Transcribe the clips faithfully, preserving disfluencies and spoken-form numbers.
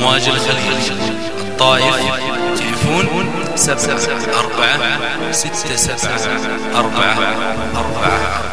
أمواج الخليج الطائف تليفون سبعة أربعة ستة سبعة أربعة أربعة.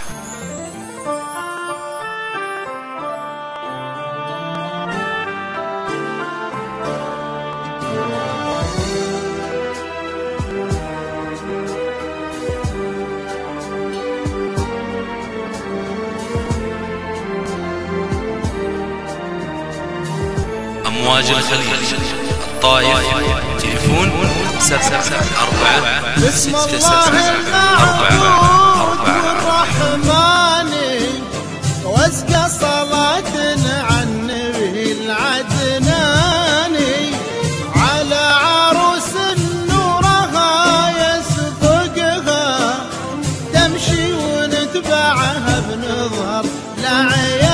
أمواج الخليج الطائف تليفون سبعة أربعة ستة سبعة أربعة أربعة. الرحمن وازكى صلاة عن النبي العدناني على عروس نورها يسبقها تمشي ونتبعها بنظر لعياني.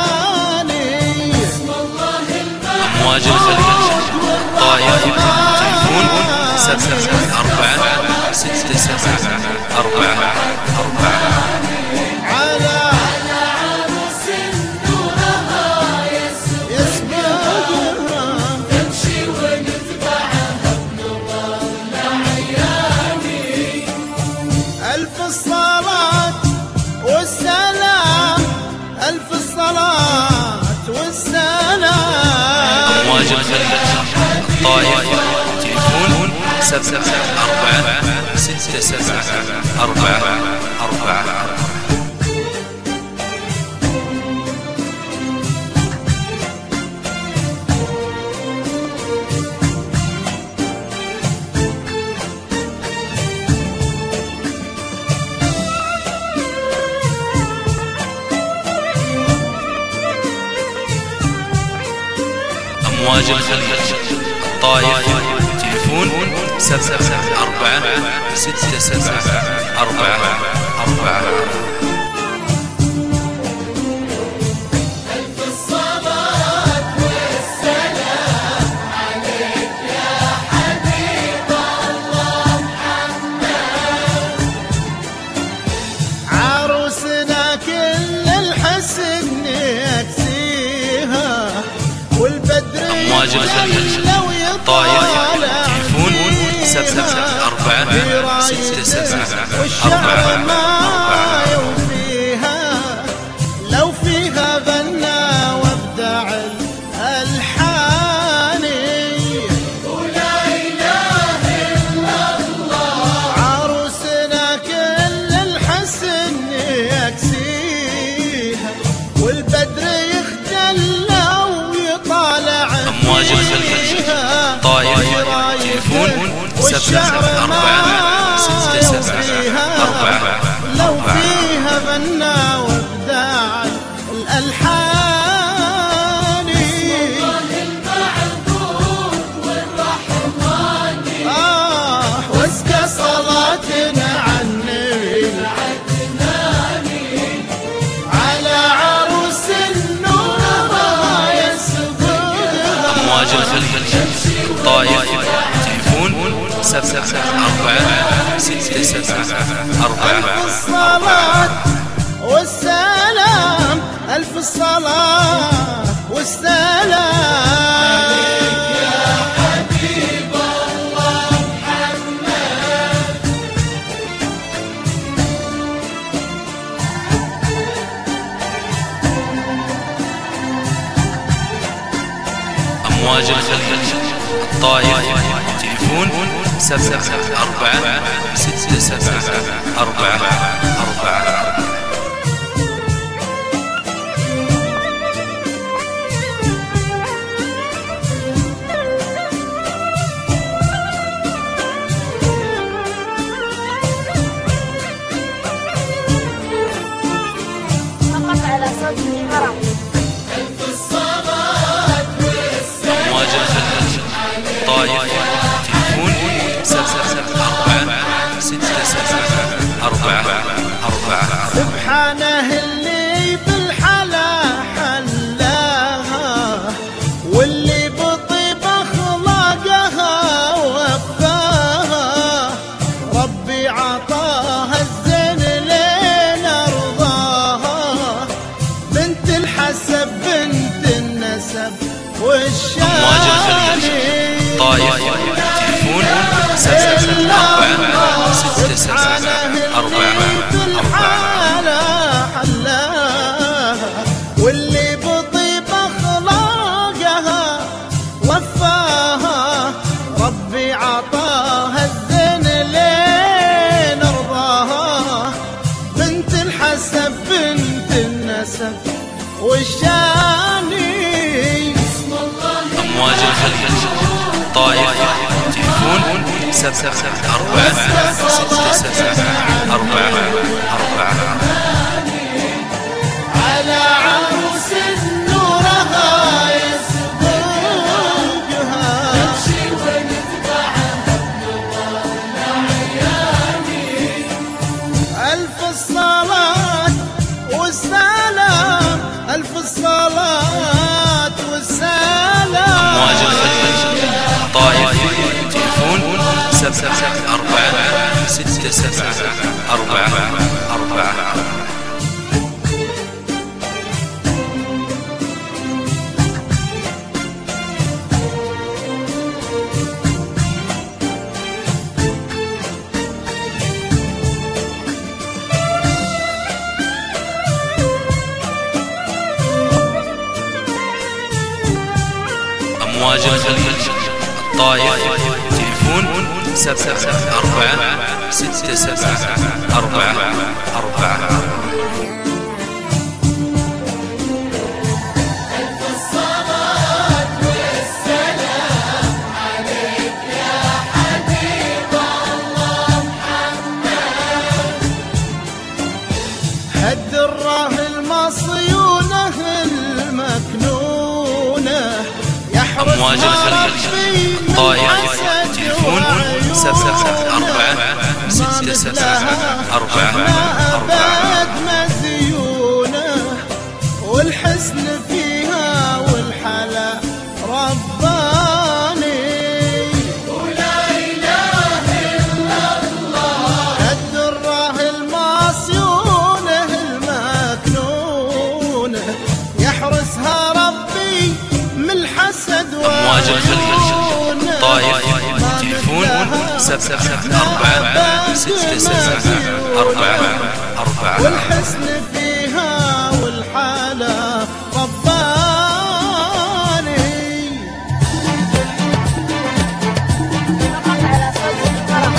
أمواج الخليج الطائف تليفون سبعة أربعة ستة سبعة أربعة أربعة. على عروس نورها يسبقها تمشي ونتبعها بنظر لعياني. ألف الصلاة والسلام ألف الصلاة والسلام. أمواج الخليج الطائف تليفون سبعة أربعة ستة سبعة أربعة أربعة. أمواج الخليج الطائف تليفون سبعة أربعة ستة سبعة أربعة أربعة. ألف الصلاة والسلام عليك يا حبيب الله محمد. عروسنا كل الحسن يكسيها والبدر أمواج الخليج الطائف تليفون سبعة أربعة ستة سبعة أربعة ما يوفيها لو فيها غنى وابدع الألحان. ولا إله إلا الله عروسنا كل الحسن يكسيها والبدر يخجل ويطالع. أمواج الخليج الطائف تليفون سبعة أربعة ستة سبعة أربعة لو فيها غنى وابداع الألحان. الله المعبود والرحمن آه وازكى صلاتنا عن النبي العدناني على عروس النور يسبقها. أمواج الخليج الطائف تليفون سبعة أربعة ستة سبعة أربعة. ألف الصلاة والسلام ألف الصلاة والسلام عليك يا حبيب الله محمد. أمواج الخليج الطائف تليفون سبعة أربعة ستة سبعة أربعة أربعة. فقط على صوت الحرم. ألف الصلاة والسلام. أمواج الخليج الطائف تليفون سبعة أربعة ستة سبعة أربعة أربعة. أمواج الخليج طايف تليفون سبعة سبعة أربعة ستة سبعة أربعة أربعة. واللي بطيب أخلاقها وفاها ربي عطاها الزين لين رضاها. بنت الحسب بنت النسب والشاني. أمواج الخليج طايف تليفون سبعة سبعة أربعة ستة سبعة أربعة أربعة. على عروس نورها يسبقها نمشي ونتبعها العياني. ألف الصلاة والسلام ألف الصلاة والسلام. أمواج الخليج طايف تليفون سبعة سبعة أربعة ستة سبعة أربعة أربعة. أمواج الخليج الطايف تليفون سبعة سبعة أربعة ستة سبعة أربعة أربعة. ألف الصلاة والسلام عليك يا حبيب الله محمد. هد الراه المصيونة المكنونة أمواج الخليج طايف تليفون سبعة سبعة أربعة ستة سبعة أربعة أربعة. مزيونة والحسن فيها والحلا رباني. ولا إله إلا الله. قد الراه المصيونة المكنونة يحرسها ربي من الحسد. أمواج الخليج طايف تليفون سبعة سبعة أربعة ستة سبعة أربعة أربعة. والحسن فيها والحالة رباني. فقط على صوت الهرم.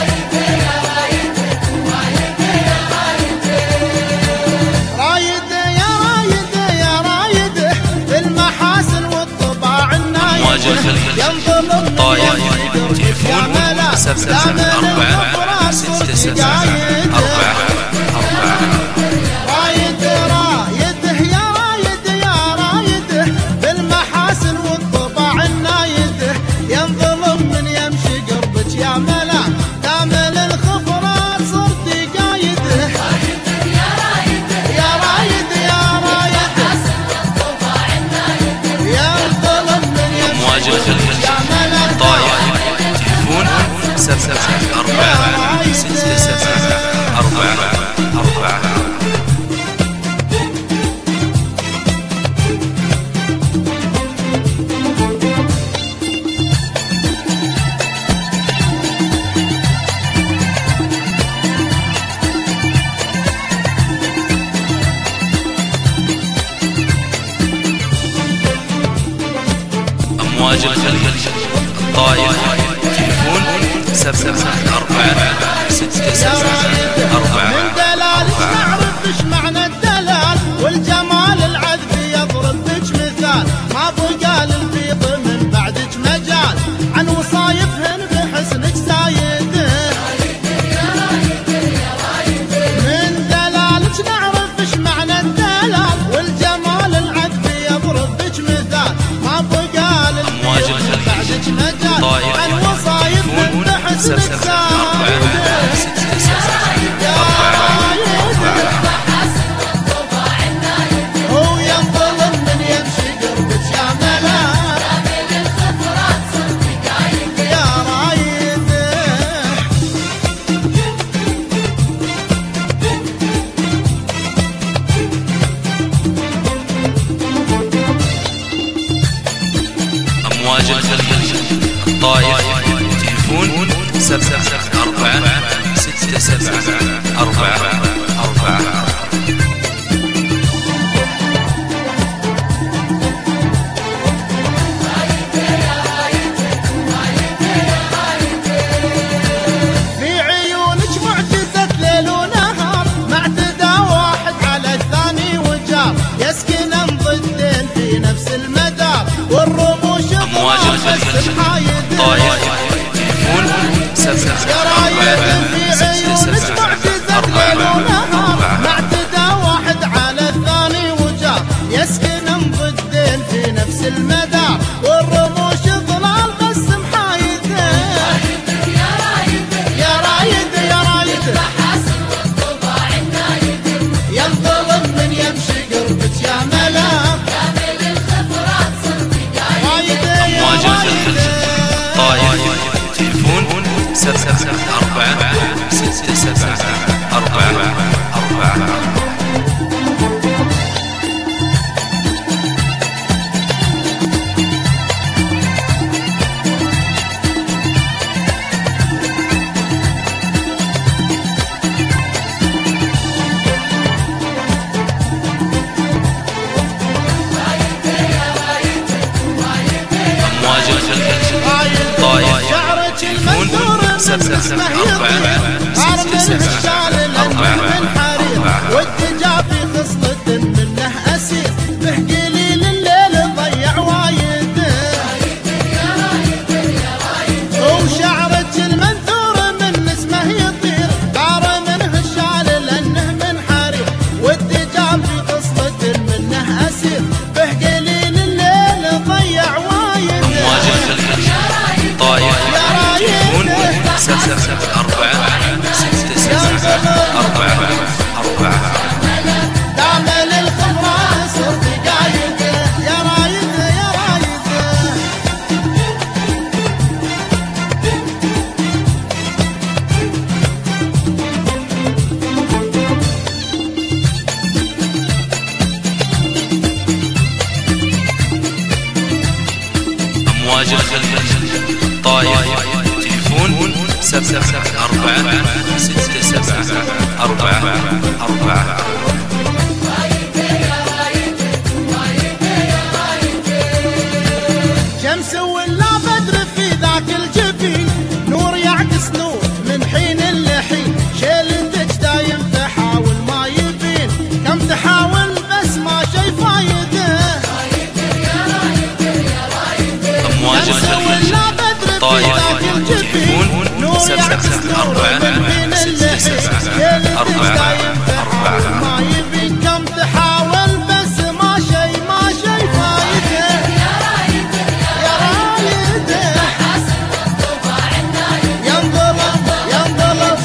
رايد يا رايد يا رايد بالمحاسن والطباع النايد. أمواج الخليج طايف تليفون سبعة سبعة أربعة ستة سبعة أربعة أربعة. رايد رايد يا رايد يا رايد بالمحاسن والطباع النايد. ينظلم من يمشي قربك يا ملا كامل الخفرات صرتي قايد. رايد يا رايد يا رايد يا رايد ينظلم من أمواج يمشي الخليج يا ملا طايف تليفون سبعة سبعة أربعة ستة سبعة أربعة أربعة. أمواج الخليج الطايف تليفون سبعة سبعة أربعة ستة سبعة أربعة من دلالك أربعة. نعرف ايش معنى الدلال والجمال العذب يضرب بك مثال. ما بقى للبيض من بعدك مجال عن وصايفهن بحسنك سايد. من دلالك نعرف ايش معنى الدلال والجمال العذب يضرب بك مثال. ما بقى أمواج للبيض من الخليج بعدك مجال طايف عن وصايفهن تليفون بحسنك سبعة سبعة أربعة سايد. ستة سبعة أربعة أربعة. هو ينظلم من يمشي قربك يا ملا يا رايد. أمواج الخليج الطايف تليفون سبعة أربعة ستة سبعة أربعة أربعة. أمواج الخليج طايف تليفون سبعة أربعة ستة سبعة أربعة معتدى واحد على الثاني وجار يسكن ضدين في نفس المدار والرموش ظلال بس محايدين. يا رايد يا رايد يا رايد محاسن والطباع النايد ينطلب من يمشي قربك يا ملاك كامل الخبرات صرت قايد. أمواج الخليج طايف تليفون سبعة أربعة ستة سبعة أربعة أربعة. أمواج الخليج طايف تليفون سبعة أربعة ستة سبعة أربعة. والدجا في خصلة منه أسير به قليل الليل ضيع وايد. وشعرك المنثور من اسمه يطير طار منه الشال لأنه من حرير. والدجا في خصلة منه أسير به قليل الليل ضيع وايد. أمواج الخليج طايف تليفون سبعة أربعة ستة سبعة أربعة أربعة. تعمل الخبرات صرت قايد يا رايد يا رايد. أمواج الخليج طايف تليفون سبعة أربعة ستة سبعة أربعة أربعة. شمس ولا بدر في ذاك الجبين نور يعكس نور من حين لحين. شيلتك دايم تحاول ما يبين كم تحاول بس ما شي فايده. أمواج الخليج طايف تليفون سبعة أربعة ستة سبعة أربعة أربعة. ما يبين كم تحاول بس ما شي ما شي فايده. يا رايد يا رايد ينظلم ينظلم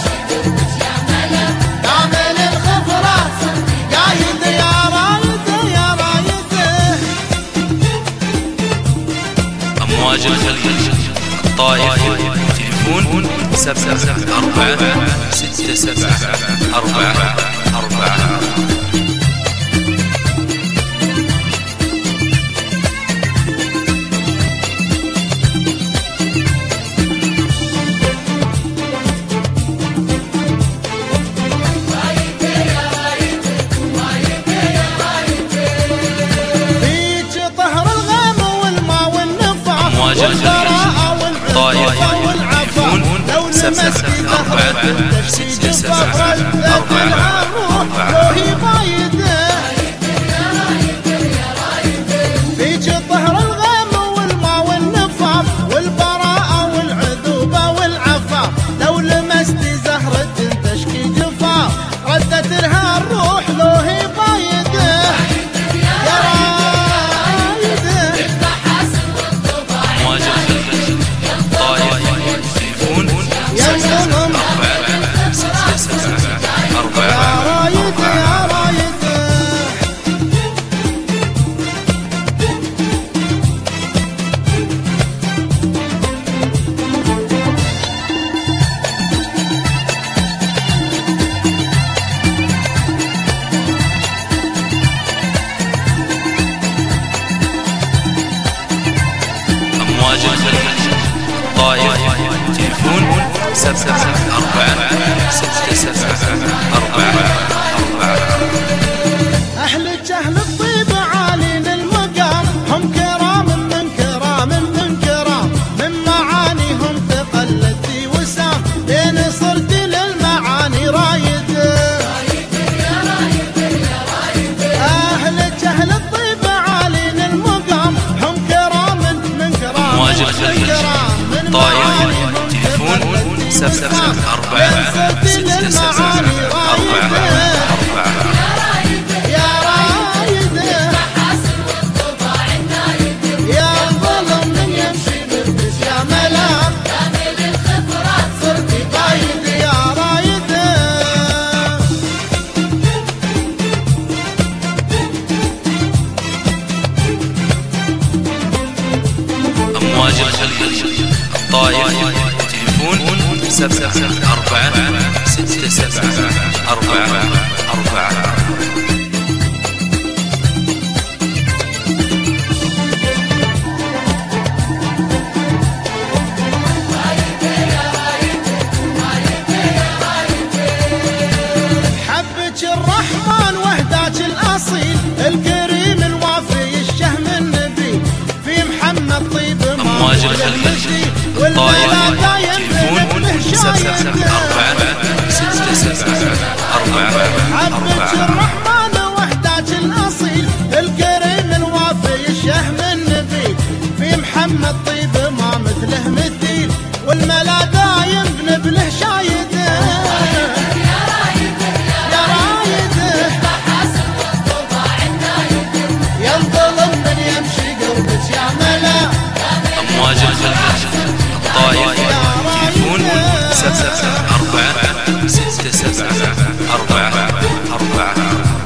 كامل الخبرات قايد يا رايد يا رايد. أمواج الخليج طايف تليفون سبعة أربعة ستة سبعة أربعة أربعة. فيك طهر الغيم والماء والنفع أمواج الخليج طايف تليفون سبعة أربعة ستة سبعة أربعة أربعة. فيك طهر الغيم والماء والنفاف والبراءة والعذوبة والعفاف. لو لمست زهرة تشكي جفاف ردت لها الروح لو هي بايده. يا رايد أمواج الخليج طايف تليفون سبعة أربعة ستة سبعة أربعة أمواج الخليج طايف تليفون سبعة أربعة ستة سبعة أربعة أربعة. أهل الجهل الطيب عالين المقام هم كرام من كرام من كرام من معانيهم تقلد في وسام لين صرت للمعاني رايد. أهل الجهل الطيب عالين المقام هم كرام من كرام أمواج الخليج طايف تليفون سبعة أربعة ستة سبعة أربعة أربعة. أمواج الخليج طايف تليفون سبعة أربعة ستة سبعة أربعة أربعة. حبك الرحمن وهداك الأصيل الكريم الوافي الشهم النبي في محمد طيب أمواج الخليج طايف تليفون سبعة أربعة ستة سبعة أربعة حبك الرحمن وهداك الأصيل الكريم الوافي الشهم النبي في محمد طيب ما مثله مثيل والملا دايم بنبله شايده. أمواج الخليج طايف تليفون سبعة أربعة ستة سبعة أربعة أربعة.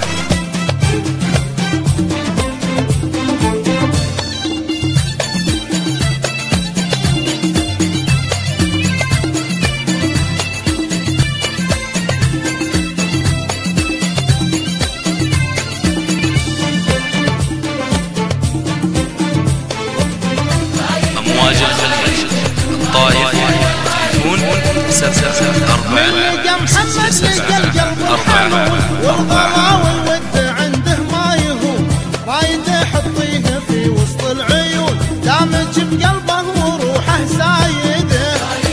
أمواج الخليج طايف تليفون سبعة أربعة ستة سبعة أربعة أربعة. والود عنده ما يهون رايد يحطيه في وسط العيون دامج بقلبه وروحه سايده.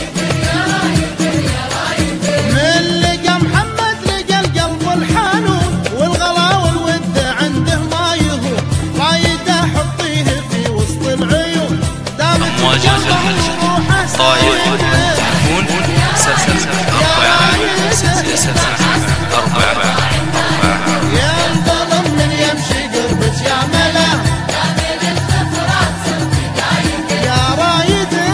من لقى محمد لقى القلب الحنون والغلا والود عنده ما يهون رايد يحطيه في وسط العيون دامج أمواج الخليج طايف تليفون سبعة أربعة ستة سبعة أربعة أربعة. يا انظلم من يمشي قربك يا ملا يا رايده.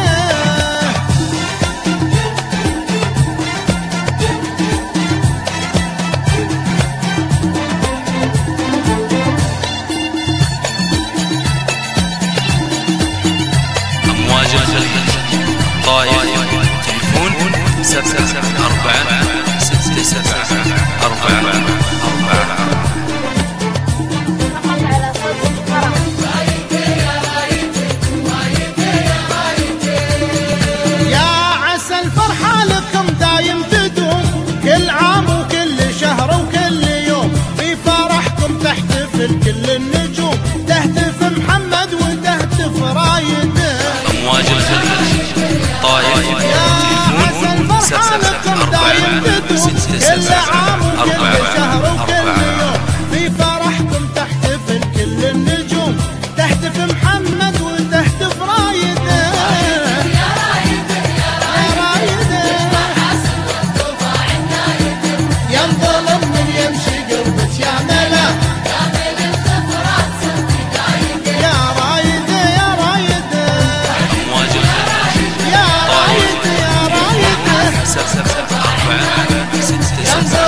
أمواج الخليج طايف تليفون سبعة أربعة ستة سبعة أربعة أربعة. فقط على صوت الفرح. يا عسى الفرحة لكم دايم تدوم كل عام وكل شهر وكل يوم في فرحكم تحتفل كل النجوم تهتف محمد وتهتف رايده. أمواج الخليج طايف تليفون سبعة أربعة ستة سبعة أربعة أربعة. في فرحكم تحتفل كل النجوم تهتف محمد وتهتف رايده. يا رايده يا انظلم من يمشي قربك يا ملا يا رايده يا رايده. أمواج الخليج يا رايده يا رايده سبعة أربعة ستة سبعة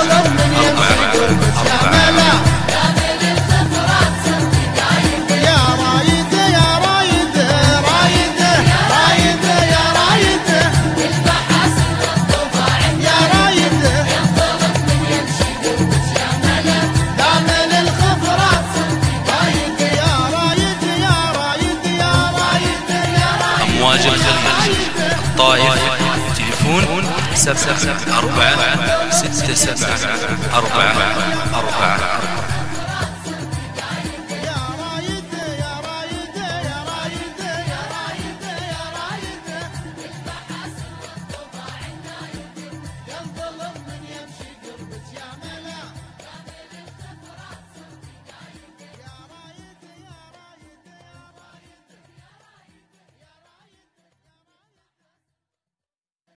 طائف. تليفون سبعة أربعة ستة سبعة أربعة أربعة.